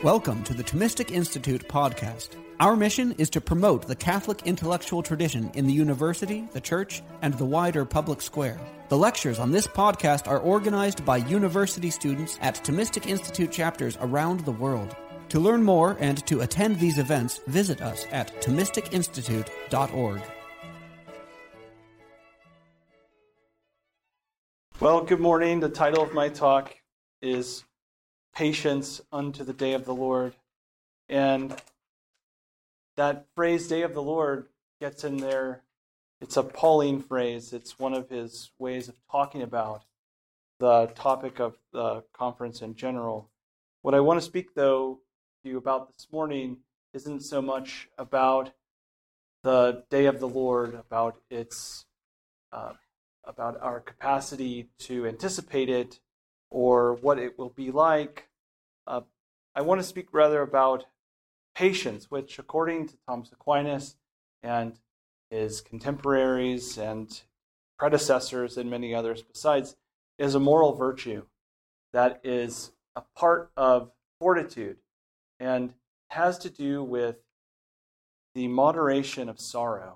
Welcome to the Thomistic Institute podcast. Our mission is to promote the Catholic intellectual tradition in the university, the church, and the wider public square. The lectures on this podcast are organized by university students at Thomistic Institute chapters around the world. To learn more and to attend these events, visit us at ThomisticInstitute.org. Well, good morning. The title of my talk is Patience unto the Day of the Lord. And that phrase, Day of the Lord, gets in there. It's a Pauline phrase. It's one of his ways of talking about the topic of the conference in general. What I want to speak, though, to you about this morning isn't so much about the Day of the Lord, about its about our capacity to anticipate it, or what it will be like. I want to speak rather about patience, which according to Thomas Aquinas and his contemporaries and predecessors and many others besides, is a moral virtue that is a part of fortitude and has to do with the moderation of sorrow.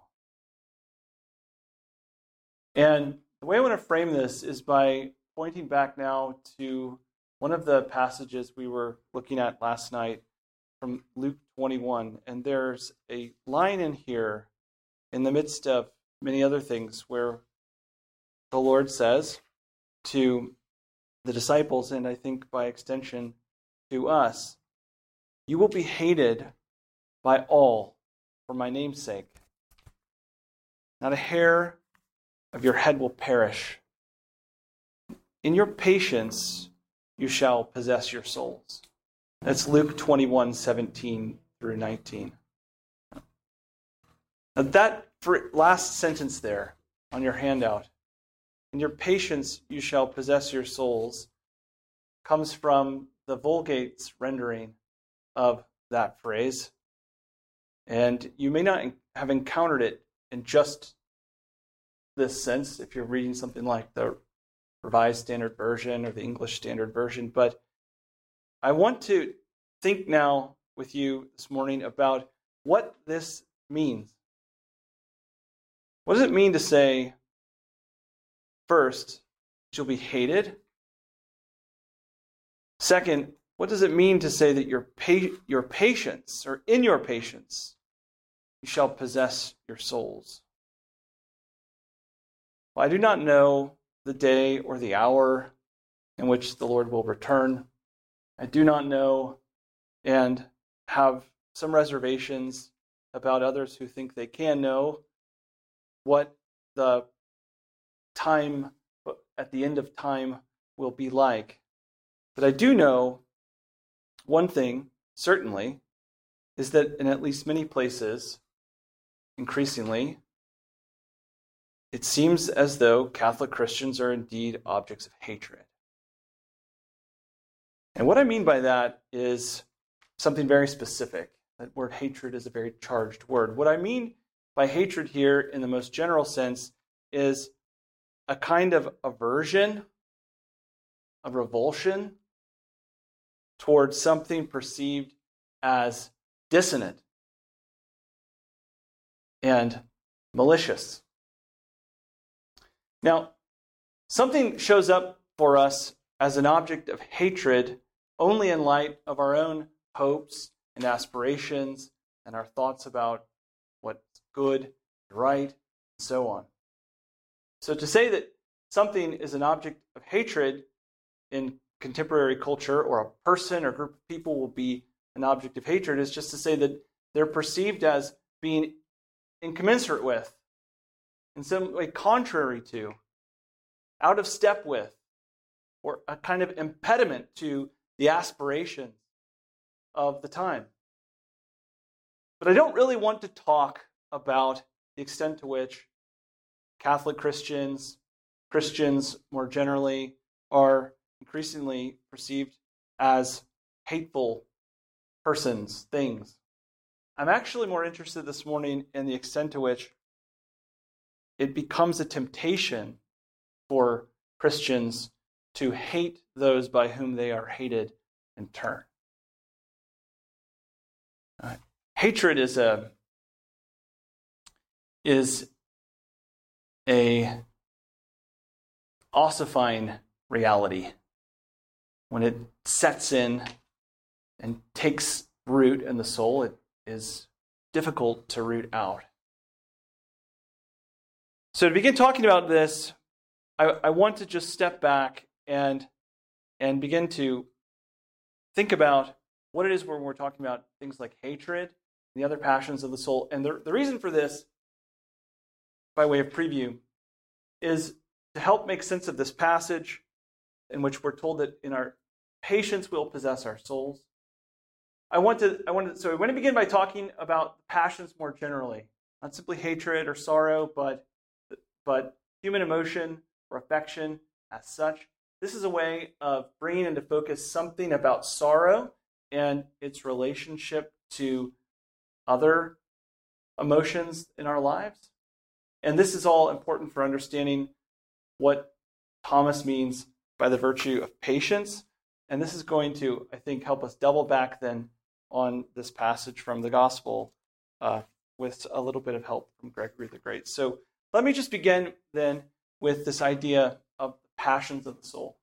And the way I want to frame this is by pointing back now to one of the passages we were looking at last night from Luke 21. And there's a line in here in the midst of many other things where the Lord says to the disciples, and I think by extension to us, "You will be hated by all for my name's sake. Not a hair of your head will perish. In your patience, you shall possess your souls." That's Luke 21:17 through 19. Now that last sentence there on your handout, "In your patience, you shall possess your souls," comes from the Vulgate's rendering of that phrase. And you may not have encountered it in just this sense if you're reading something like the Revised Standard Version or the English Standard Version, but I want to think now with you this morning about what this means. What does it mean to say, first, you'll be hated? Second, what does it mean to say that your patience, or in your patience, you shall possess your souls? Well, I do not know the day or the hour in which the Lord will return. I do not know and have some reservations about others who think they can know what the time at the end of time will be like. But I do know one thing, certainly, is that in at least many places, increasingly, it seems as though Catholic Christians are indeed objects of hatred. And what I mean by that is something very specific. That word hatred is a very charged word. What I mean by hatred here in the most general sense is a kind of aversion, a revulsion towards something perceived as dissonant and malicious. Now, something shows up for us as an object of hatred only in light of our own hopes and aspirations and our thoughts about what's good, right, and so on. So to say that something is an object of hatred in contemporary culture, or a person or group of people will be an object of hatred, is just to say that they're perceived as being incommensurate with, in some way contrary to, out of step with, or a kind of impediment to the aspirations of the time. But I don't really want to talk about the extent to which Catholic Christians, Christians more generally, are increasingly perceived as hateful persons, things. I'm actually more interested this morning in the extent to which it becomes a temptation for Christians to hate those by whom they are hated in turn. Hatred is a ossifying reality. When it sets in and takes root in the soul, it is difficult to root out. So to begin talking about this, I want to just step back and begin to think about what it is when we're talking about things like hatred and the other passions of the soul. And the reason for this, by way of preview, is to help make sense of this passage in which we're told that in our patience we'll possess our souls. I want to begin by talking about passions more generally, not simply hatred or sorrow, but human emotion or affection as such. This is a way of bringing into focus something about sorrow and its relationship to other emotions in our lives. And this is all important for understanding what Thomas means by the virtue of patience. And this is going to, I think, help us double back then on this passage from the Gospel with a little bit of help from Gregory the Great. So let me just begin then with this idea of the passions of the soul.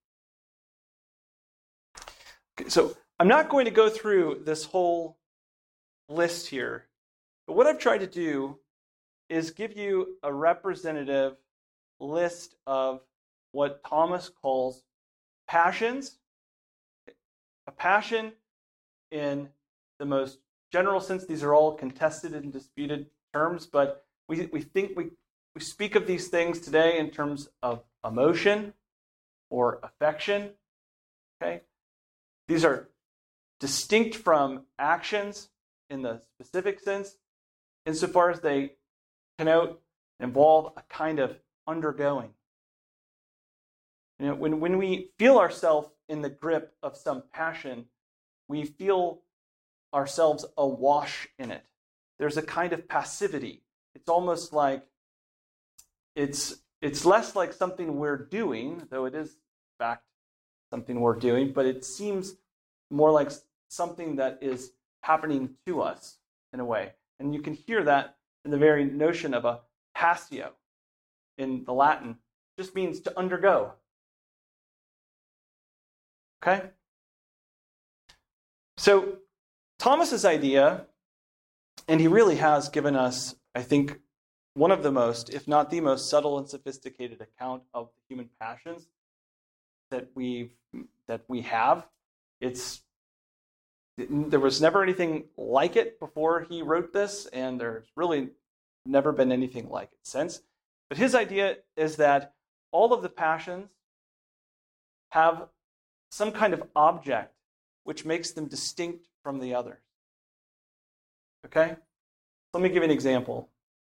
Okay, so I'm not going to go through this whole list here, but what I've tried to do is give you a representative list of what Thomas calls passions. A passion in the most general sense, these are all contested and disputed terms, but we speak of these things today in terms of emotion or affection. Okay? These are distinct from actions in the specific sense, insofar as they connote, involve a kind of undergoing. You know, when we feel ourselves in the grip of some passion, we feel ourselves awash in it. There's a kind of passivity. It's almost like it's less like something we're doing, though it is in fact something we're doing, but it seems more like something that is happening to us in a way. And you can hear that in the very notion of a passio in the Latin. It just means to undergo. Okay? So Thomas's idea, and he really has given us, I think, one of the most, if not the most subtle and sophisticated account of the human passions that we have. There was never anything like it before he wrote this, and there's really never been anything like it since. But his idea is that all of the passions have some kind of object which makes them distinct from the others. Okay? Let me give you an example.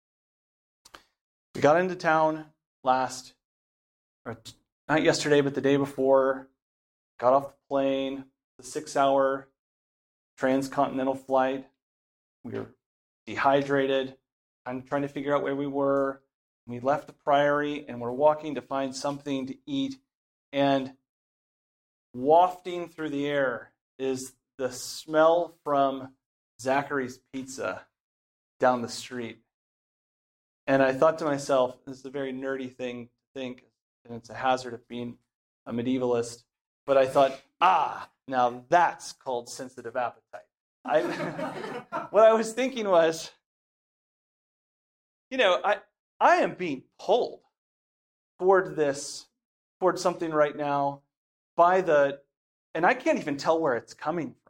We got into town not yesterday, but the day before, got off the plane, the 6-hour transcontinental flight. We were dehydrated. I'm trying to figure out where we were. We left the Priory and we're walking to find something to eat. And wafting through the air is the smell from Zachary's Pizza down the street. And I thought to myself, this is a very nerdy thing to think, and it's a hazard of being a medievalist. But I thought, now that's called sensitive appetite. What I was thinking was, I am being pulled toward something right now and I can't even tell where it's coming from.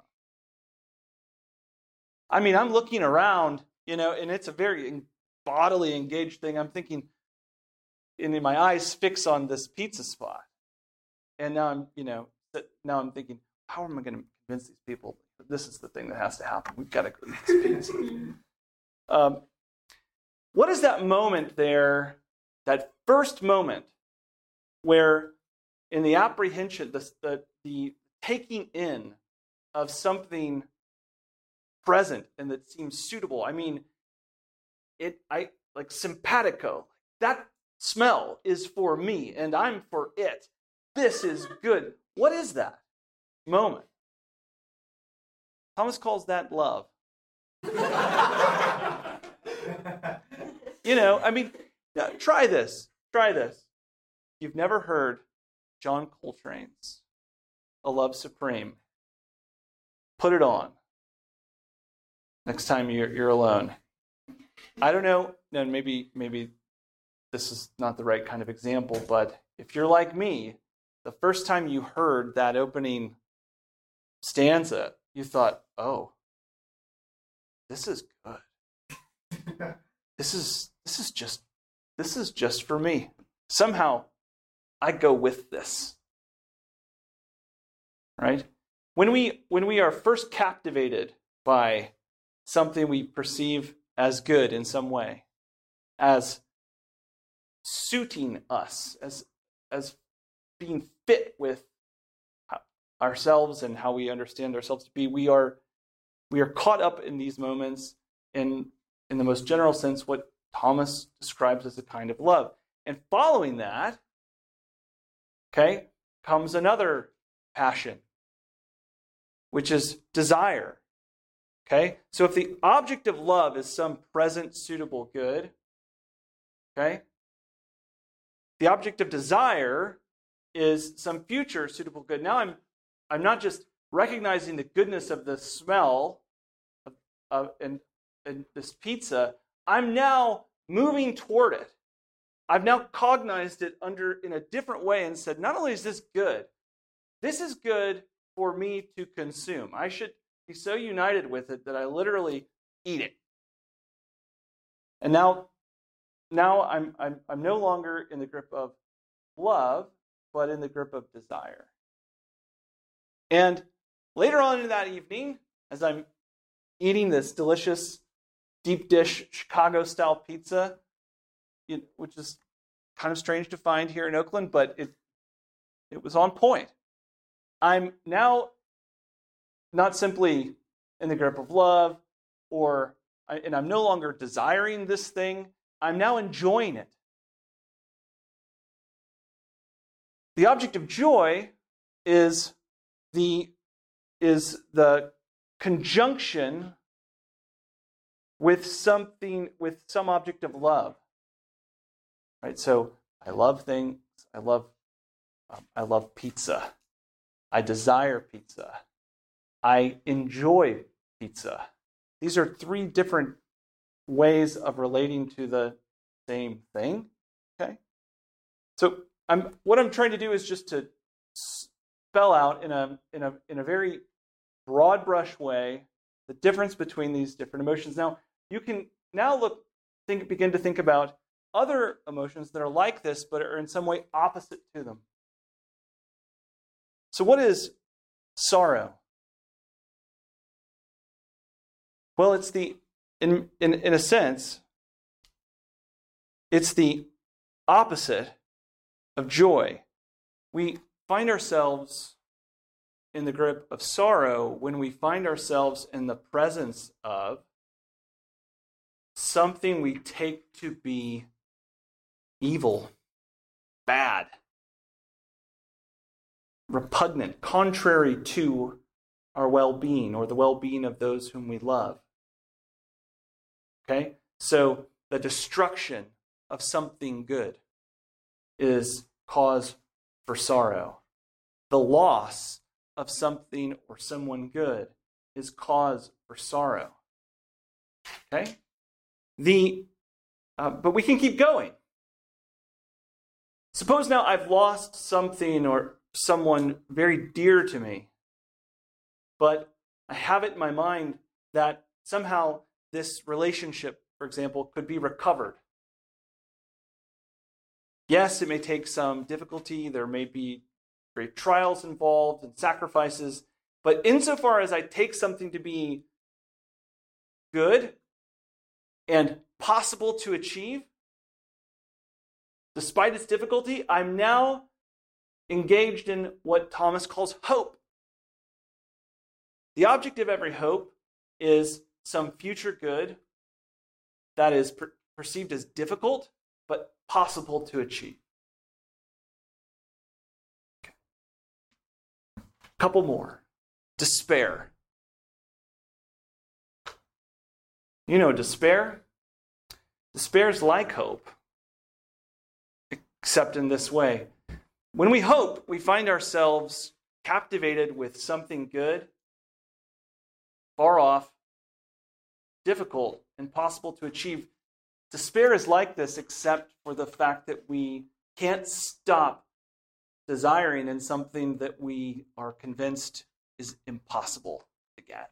I mean, I'm looking around, and it's a very bodily engaged thing. I'm thinking, and my eyes fix on this pizza spot. And now I'm thinking, how am I going to convince these people that this is the thing that has to happen? We've got to go eat this pizza. What is that moment there, that first moment, where in the apprehension, the taking in of something present and that seems suitable? I mean, like simpatico, that smell is for me and I'm for it. This is good. What is that moment? Thomas calls that love. Try this. Try this. You've never heard John Coltrane's A Love Supreme. Put it on next time you're alone. I don't know, and maybe this is not the right kind of example, but if you're like me, the first time you heard that opening stanza, you thought, oh, this is good. This is just for me. Somehow I go with this. Right? When we are first captivated by something we perceive as good in some way, as suiting us, as being fit with ourselves and how we understand ourselves to be, we are caught up in these moments in the most general sense, what Thomas describes as a kind of love. And following that, okay, comes another passion, which is desire. Okay? So if the object of love is some present suitable good, okay, the object of desire is some future suitable good. Now I'm not just recognizing the goodness of the smell of this pizza, I'm now moving toward it. I've now cognized it in a different way and said, not only is this is good for me to consume. I should be so united with it that I literally eat it. And now I'm no longer in the grip of love, but in the grip of desire. And later on in that evening, as I'm eating this delicious deep dish Chicago-style pizza, which is kind of strange to find here in Oakland, but it was on point. I'm now not simply in the grip of love, and I'm no longer desiring this thing. I'm now enjoying it. The object of joy is the conjunction with some object of love. Right? So I love things. I love pizza. I desire pizza. I enjoy pizza. These are three different ways of relating to the same thing. Okay? So what I'm trying to do is just to spell out in a very broad brush way the difference between these different emotions. Now, you can begin to think about other emotions that are like this, but are in some way opposite to them. So what is sorrow? Well, it's in a sense, it's the opposite of joy. We find ourselves in the grip of sorrow when we find ourselves in the presence of something we take to be evil, bad, repugnant, contrary to our well-being or the well-being of those whom we love. Okay? So the destruction of something good is cause for sorrow. The loss of something or someone good is cause for sorrow. Okay? But we can keep going. Suppose now I've lost something or someone very dear to me, but I have it in my mind that somehow this relationship, for example, could be recovered. Yes, it may take some difficulty. There may be great trials involved and sacrifices. But insofar as I take something to be good and possible to achieve, despite its difficulty, I'm now engaged in what Thomas calls hope. The object of every hope is some future good that is perceived as difficult, but possible to achieve. Okay. Couple more. Despair. You know, despair. Despair is like hope, except in this way. When we hope, we find ourselves captivated with something good, far off, difficult, impossible to achieve. Despair is like this, except for the fact that we can't stop desiring in something that we are convinced is impossible to get.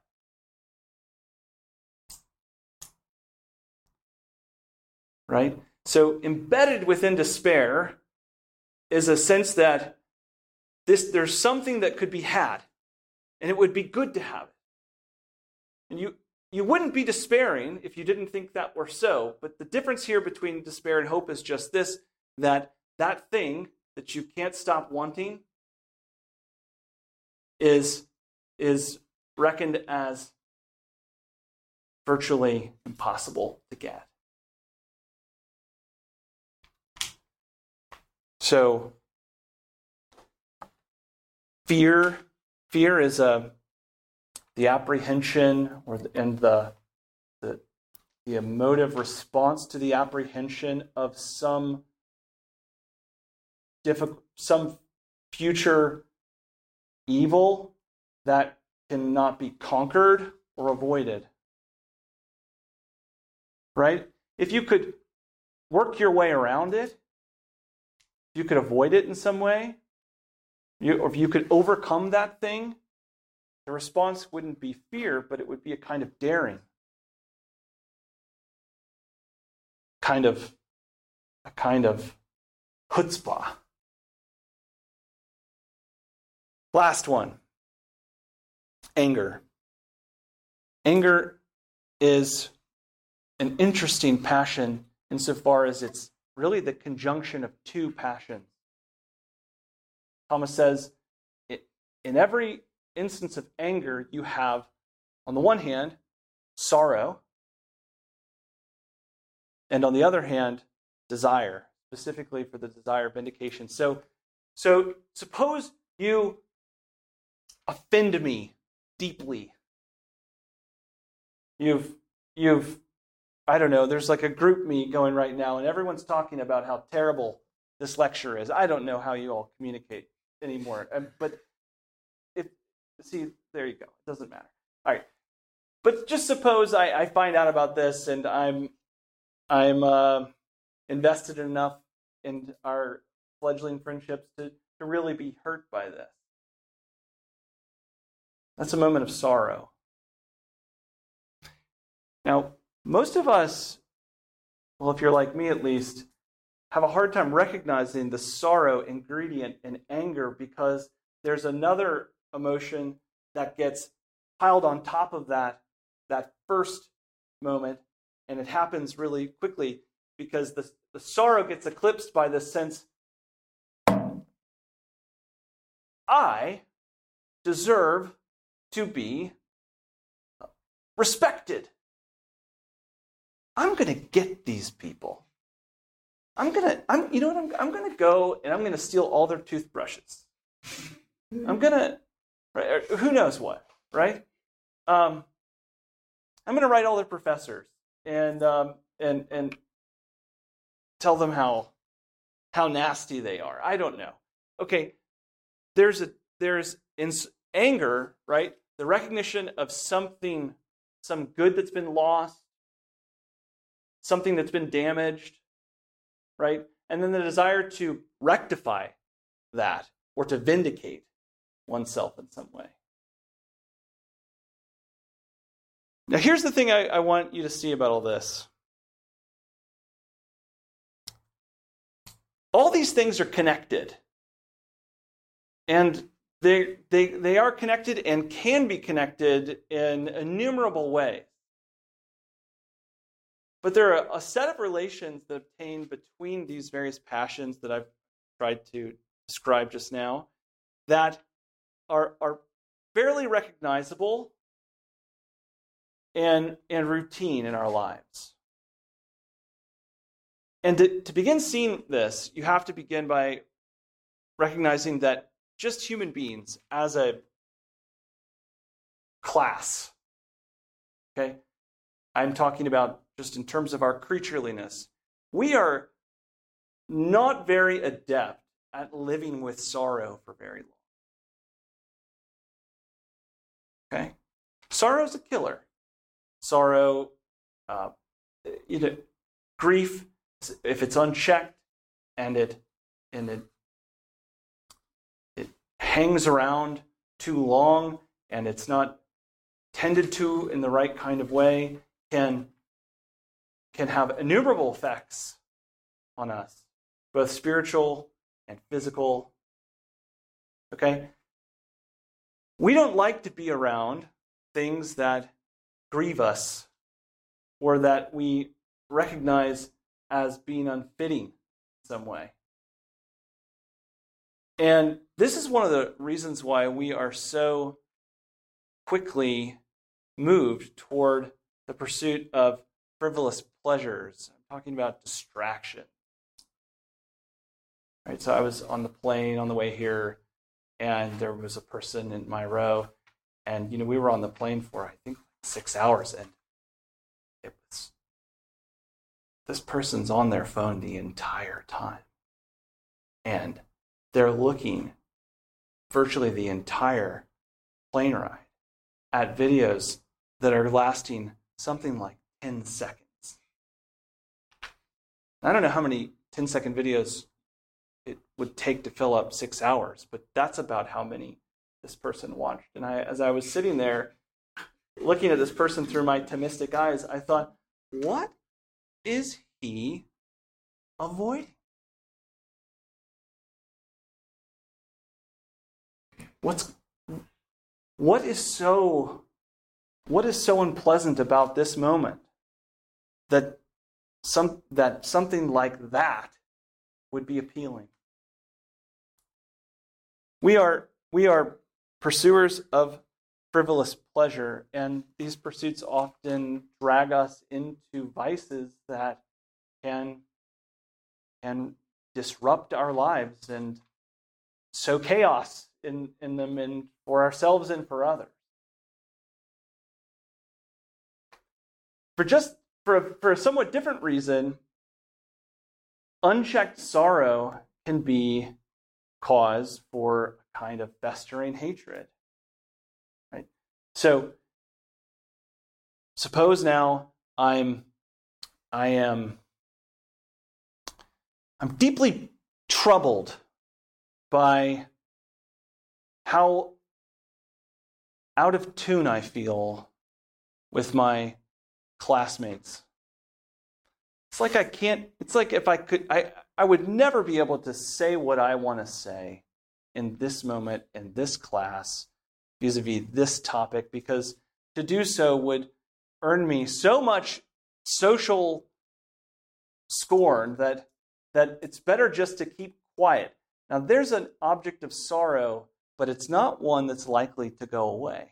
Right? So embedded within despair is a sense that there's something that could be had, and it would be good to have it. And you wouldn't be despairing if you didn't think that were so, but the difference here between despair and hope is just this, that thing that you can't stop wanting is reckoned as virtually impossible to get. So, fear is the apprehension and the emotive response to the apprehension of some future evil that cannot be conquered or avoided. Right? If you could work your way around it, if you could avoid it in some way, or if you could overcome that thing, the response wouldn't be fear, but it would be a kind of daring. A kind of chutzpah. Last one. Anger. Anger is an interesting passion insofar as it's really the conjunction of two passions. Thomas says, in every instance of anger, you have, on the one hand, sorrow, and on the other hand, desire, specifically for the desire of vindication. So suppose you offend me deeply. You've I don't know, there's like a group meet going right now, and everyone's talking about how terrible this lecture is. I don't know how you all communicate anymore. But there you go. It doesn't matter. All right. But just suppose I find out about this, and I'm invested enough in our fledgling friendships to really be hurt by this. That's a moment of sorrow. Now, most of us, well, if you're like me at least, have a hard time recognizing the sorrow ingredient in anger because there's another emotion that gets piled on top of that first moment, and it happens really quickly because the sorrow gets eclipsed by the sense, I deserve to be respected. I'm going to get these people. I'm going to go and I'm going to steal all their toothbrushes. I'm going to, right, who knows what, right? I'm going to write all their professors and tell them how nasty they are. I don't know. Okay, there's in anger, right? The recognition of some good that's been lost, something that's been damaged, right? And then the desire to rectify that or to vindicate oneself in some way. Now, here's the thing I want you to see about all this. All these things are connected. And they are connected and can be connected in innumerable ways. But there are a set of relations that obtain between these various passions that I've tried to describe just now that are fairly recognizable and routine in our lives. And to begin seeing this, you have to begin by recognizing that just human beings as a class, okay, I'm talking about just in terms of our creatureliness. We are not very adept at living with sorrow for very long. Okay? Sorrow's a killer. Sorrow, grief, if it's unchecked and it hangs around too long and it's not tended to in the right kind of way, can have innumerable effects on us, both spiritual and physical. Okay? We don't like to be around things that grieve us or that we recognize as being unfitting in some way. And this is one of the reasons why we are so quickly moved toward the pursuit of frivolous pleasures. I'm talking about distraction. Right, so I was on the plane on the way here, and there was a person in my row, and we were on the plane for I think 6 hours, and this person's on their phone the entire time, and they're looking virtually the entire plane ride at videos that are lasting something like 10 seconds. I don't know how many 10-second videos it would take to fill up 6 hours, but that's about how many this person watched. And as I was sitting there looking at this person through my Thomistic eyes, I thought, what is he avoiding? What is so unpleasant about this moment that something like that would be appealing? We are pursuers of frivolous pleasure, and these pursuits often drag us into vices that can disrupt our lives and sow chaos in them, and for ourselves and for others. For a somewhat different reason, unchecked sorrow can be cause for a kind of festering hatred. Right? So suppose now I'm deeply troubled by how out of tune I feel with my classmates. It's like if I could, I would never be able to say what I want to say in this moment, in this class, vis-a-vis this topic, because to do so would earn me so much social scorn that it's better just to keep quiet. Now, there's an object of sorrow, but it's not one that's likely to go away.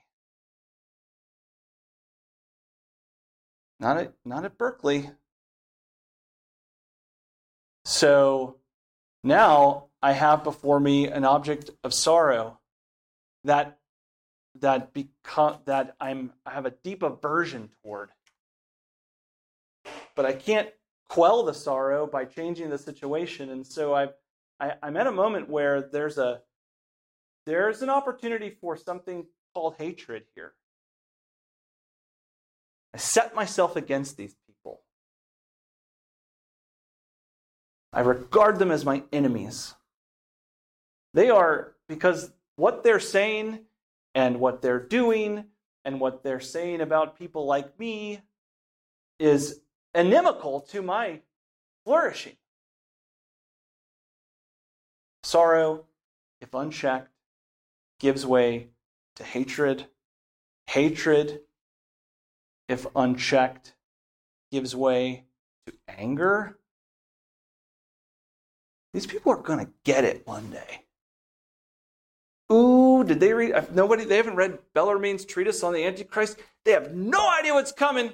Not at Berkeley. So now I have before me an object of sorrow that I have a deep aversion toward. But I can't quell the sorrow by changing the situation, and so I'm at a moment where there's an opportunity for something called hatred here. I set myself against these people. I regard them as my enemies. They are, because what they're saying and what they're doing and what they're saying about people like me is inimical to my flourishing. Sorrow, if unchecked, gives way to hatred. Hatred, if unchecked, gives way to anger. These people are going to get it one day. Ooh, did they read? They haven't read Bellarmine's treatise on the Antichrist. They have no idea what's coming.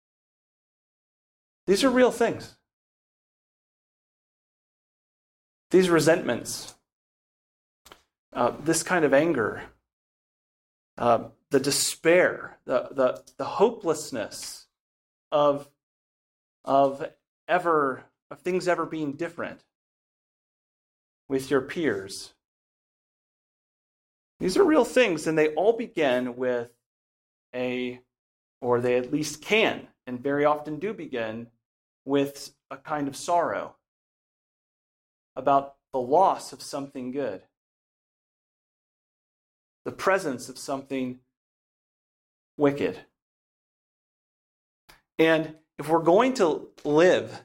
These are real things. these resentments, this kind of anger, the despair, the hopelessness of things ever being different with your peers. These are real things, and they all begin with or they at least can, and very often do begin with a kind of sorrow about the loss of something good, the presence of something wicked. And if we're going to live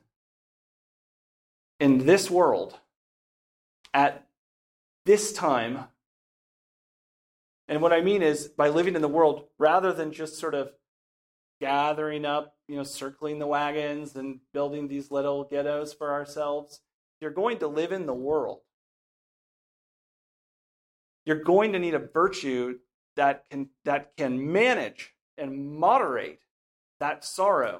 in this world at this time, and what I mean is by living in the world, rather than just sort of gathering up, circling the wagons and building these little ghettos for ourselves, you're going to live in the world. You're going to need a virtue that can manage and moderate that sorrow.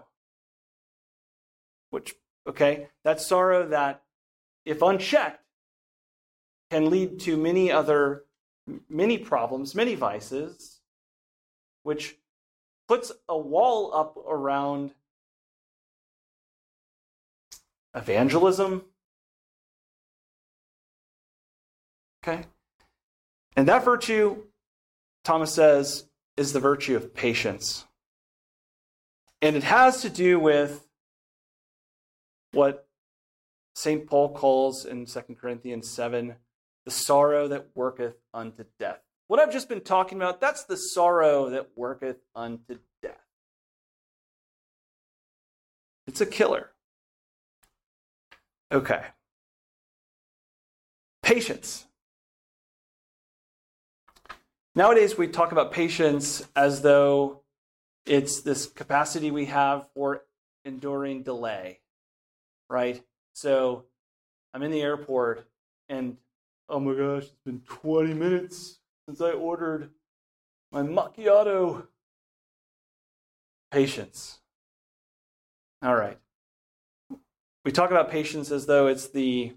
That sorrow that, if unchecked, can lead to many problems, many vices, which puts a wall up around evangelism. Okay? And that virtue, Thomas says, is the virtue of patience. And it has to do with what St. Paul calls in 2 Corinthians 7, the sorrow that worketh unto death. What I've just been talking about, that's the sorrow that worketh unto death. It's a killer. Okay. Patience. Nowadays, we talk about patience as though it's this capacity we have for enduring delay, right? So I'm in the airport and, oh my gosh, it's been 20 minutes since I ordered my macchiato. Patience. All right. We talk about patience as though it's the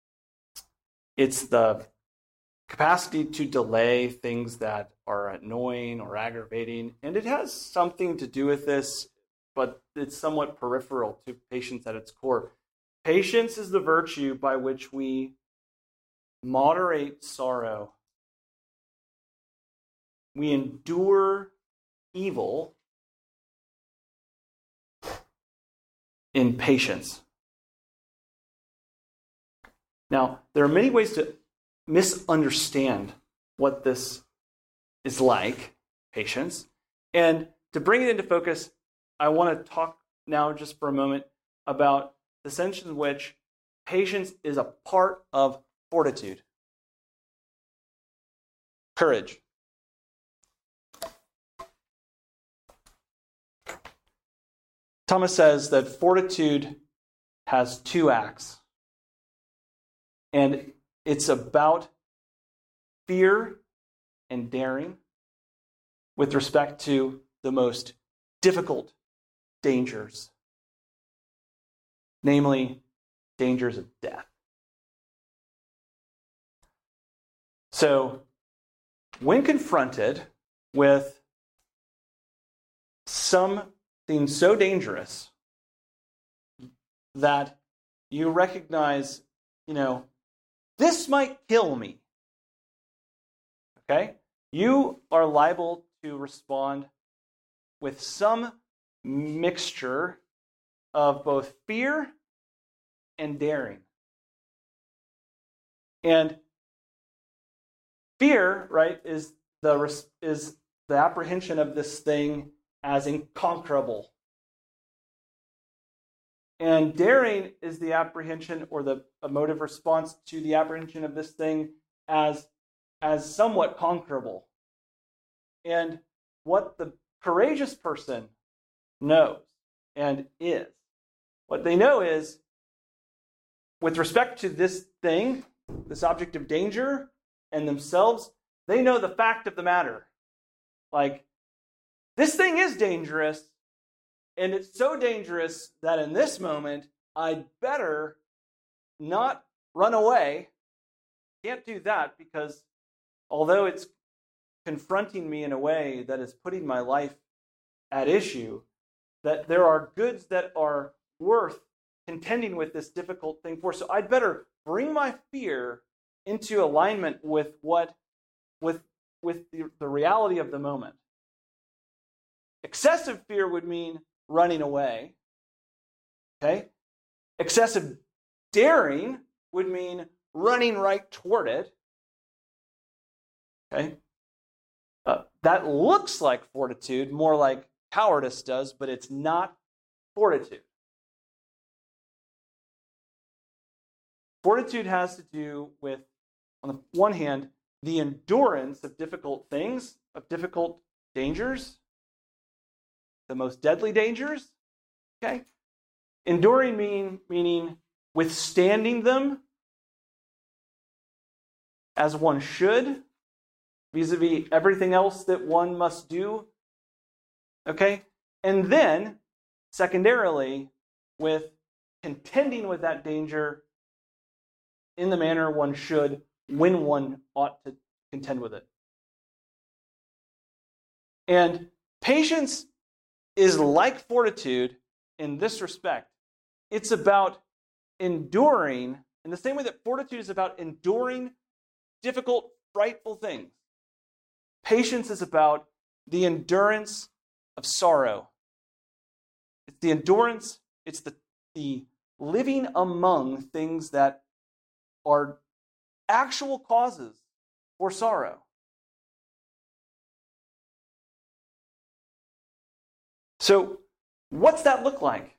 capacity to delay things that are annoying or aggravating. And it has something to do with this, but it's somewhat peripheral to patience at its core. Patience is the virtue by which we moderate sorrow. We endure evil in patience. Now, there are many ways to misunderstand what this is like, patience. And to bring it into focus, I want to talk now just for a moment about the sense in which patience is a part of fortitude. Courage. Thomas says that fortitude has two acts. And it's about fear and daring with respect to the most difficult dangers, namely dangers of death. So, when confronted with something so dangerous that you recognize, this might kill me, okay? You are liable to respond with some mixture of both fear and daring. And fear, right, is the apprehension of this thing as inconquerable. And daring is the apprehension or the emotive response to the apprehension of this thing as somewhat conquerable. And what the courageous person knows and is, what they know is, with respect to this thing, this object of danger, and themselves, they know the fact of the matter. Like, this thing is dangerous, and it's so dangerous that in this moment, I'd better not run away. Can't do that because although it's confronting me in a way that is putting my life at issue, that there are goods that are worth contending with this difficult thing for. So I'd better bring my fear into alignment with the reality of the moment. Excessive fear would mean running away. Okay? Excessive daring would mean running right toward it. Okay? That looks like fortitude, more like cowardice does, but it's not fortitude. Fortitude has to do with, on the one hand, the endurance of difficult things, of difficult dangers, the most deadly dangers. Okay? Enduring meaning withstanding them as one should, vis-a-vis everything else that one must do. Okay? And then, secondarily, with contending with that danger in the manner one should when one ought to contend with it. And patience is like fortitude in this respect. It's about enduring in the same way that fortitude is about enduring difficult, frightful things. Patience is about the endurance of sorrow. It's the endurance, it's the living among things that are actual causes for sorrow. So, what's that look like?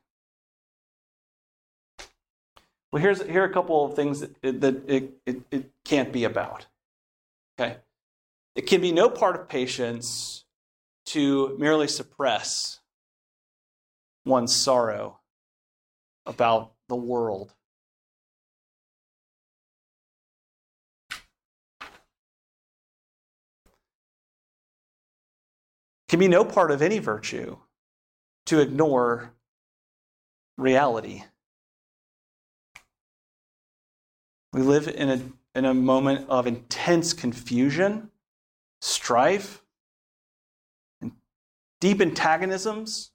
Well, here are a couple of things that it can't be about. Okay? It can be no part of patience to merely suppress one's sorrow about the world. It can be no part of any virtue to ignore reality. We live in a moment of intense confusion, strife, and deep antagonisms,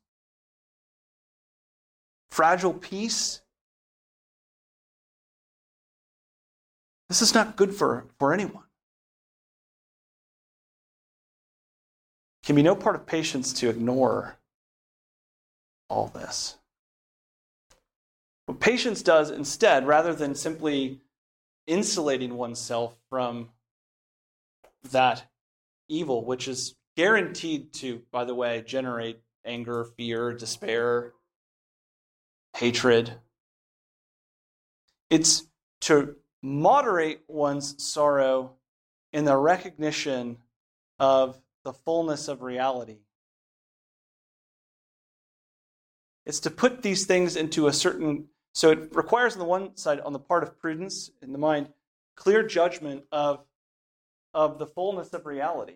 fragile peace. This is not good for anyone. It can be no part of patience to ignore all this. What patience does instead, rather than simply insulating oneself from that evil, which is guaranteed to, by the way, generate anger, fear, despair, hatred, it's to moderate one's sorrow in the recognition of the fullness of reality. It's to put these things into a certain... So it requires, on the one side, on the part of prudence in the mind, clear judgment of the fullness of reality.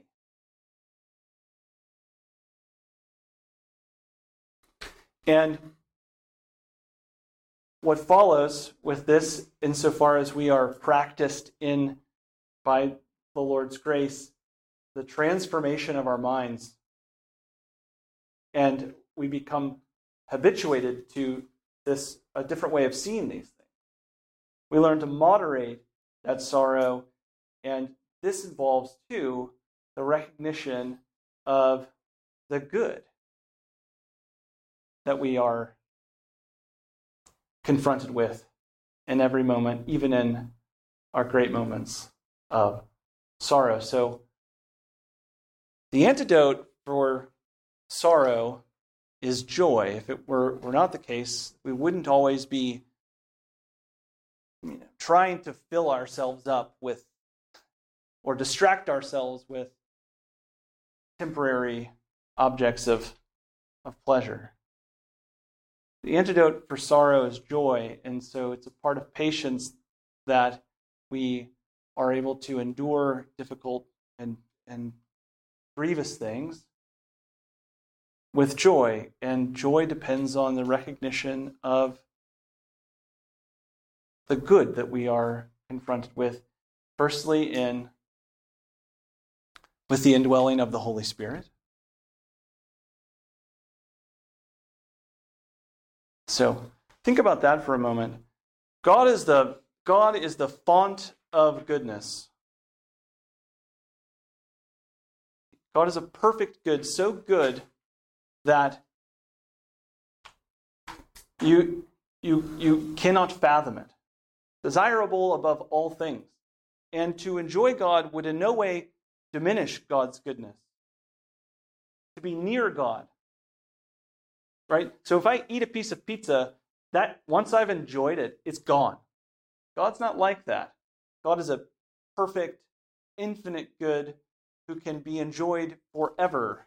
And what follows with this, insofar as we are practiced in, by the Lord's grace, the transformation of our minds, and we become habituated to a different way of seeing these things. We learn to moderate that sorrow, and this involves, too, the recognition of the good that we are confronted with in every moment, even in our great moments of sorrow. So, the antidote for sorrow is joy. If it were not the case, we wouldn't always be trying to fill ourselves up with, or distract ourselves with, temporary objects of pleasure. The antidote for sorrow is joy, and so it's a part of patience that we are able to endure difficult and grievous things with joy, and joy depends on the recognition of the good that we are confronted with, firstly with the indwelling of the Holy Spirit. So think about that for a moment. God is the font of goodness. God is a perfect good, so good that you cannot fathom it. Desirable above all things. And to enjoy God would in no way diminish God's goodness. To be near God. Right? So if I eat a piece of pizza, that once I've enjoyed it, it's gone. God's not like that. God is a perfect, infinite good who can be enjoyed forever.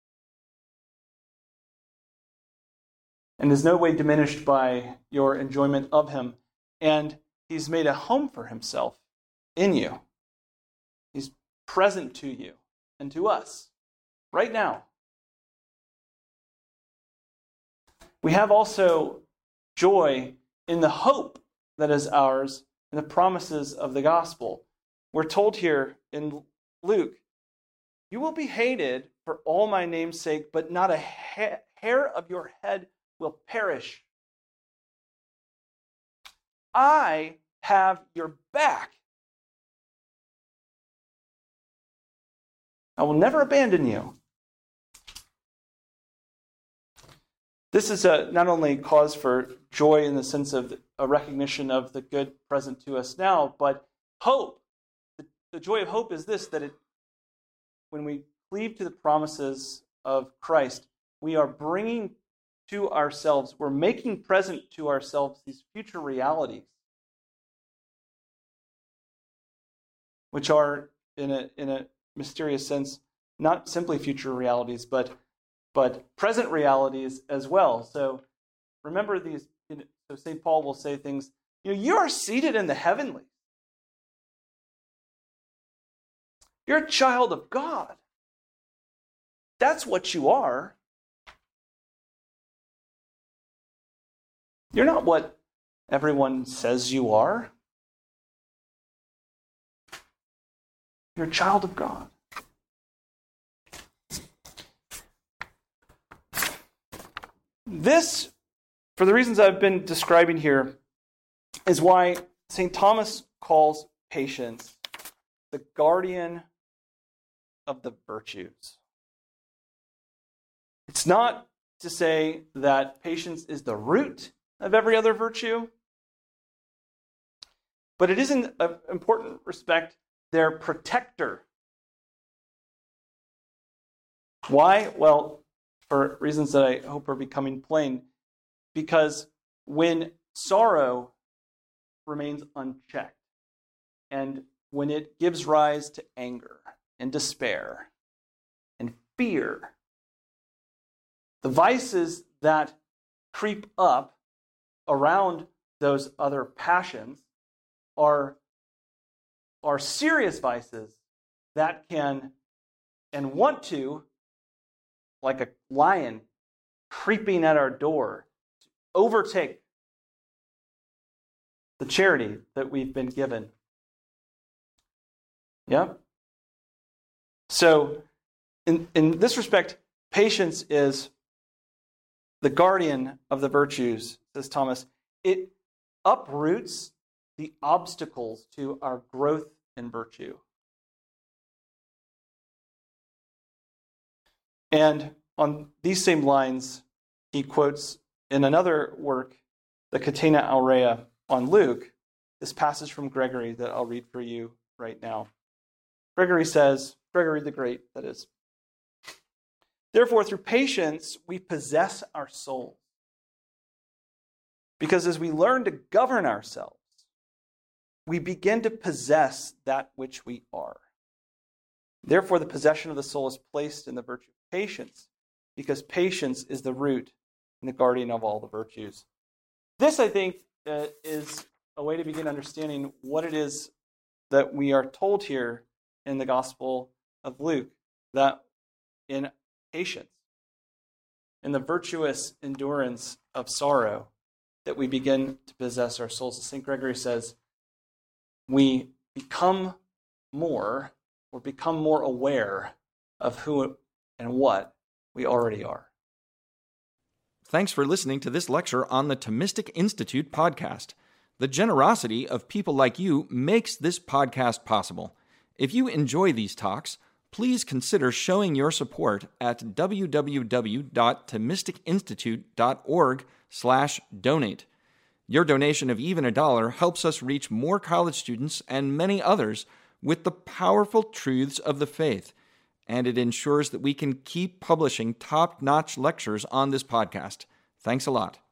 And is no way diminished by your enjoyment of him. And he's made a home for himself in you. He's present to you and to us right now. We have also joy in the hope that is ours in the promises of the gospel. We're told here in Luke, you will be hated for all my name's sake, but not a hair of your head will perish. I have your back. I will never abandon you. This is not only cause for joy in the sense of a recognition of the good present to us now, but hope. The joy of hope is this, that when we cleave to the promises of Christ, we are bringing to ourselves, we're making present to ourselves these future realities, which are, in a mysterious sense, not simply future realities, but present realities as well. So remember these. So St. Paul will say things, you are seated in the heavenlies. You're a child of God. That's what you are. You're not what everyone says you are. You're a child of God. This, for the reasons I've been describing here, is why St. Thomas calls patience the guardian of the virtues. It's not to say that patience is the root of every other virtue, but it is in an important respect their protector. Why? Well, for reasons that I hope are becoming plain, because when sorrow remains unchecked, and when it gives rise to anger and despair and fear, the vices that creep up around those other passions are serious vices that can and want to, like a lion creeping at our door, to overtake the charity that we've been given. Yeah? So, in this respect, patience is the guardian of the virtues, says Thomas. It uproots the obstacles to our growth in virtue. And on these same lines, he quotes in another work, the Catena Aurea on Luke, this passage from Gregory that I'll read for you right now. Gregory says, Gregory the Great, that is, therefore, through patience, we possess our souls. Because as we learn to govern ourselves, we begin to possess that which we are. Therefore, the possession of the soul is placed in the virtue of patience, because patience is the root and the guardian of all the virtues. This, I think, is a way to begin understanding what it is that we are told here in the Gospel of Luke, that in patience, in the virtuous endurance of sorrow, that we begin to possess our souls. As St. Gregory says, we become more aware of who and what we already are. Thanks for listening to this lecture on the Thomistic Institute podcast. The generosity of people like you makes this podcast possible. If you enjoy these talks, please consider showing your support at www.thomisticinstitute.org/donate. Your donation of even $1 helps us reach more college students and many others with the powerful truths of the faith, and it ensures that we can keep publishing top-notch lectures on this podcast. Thanks a lot.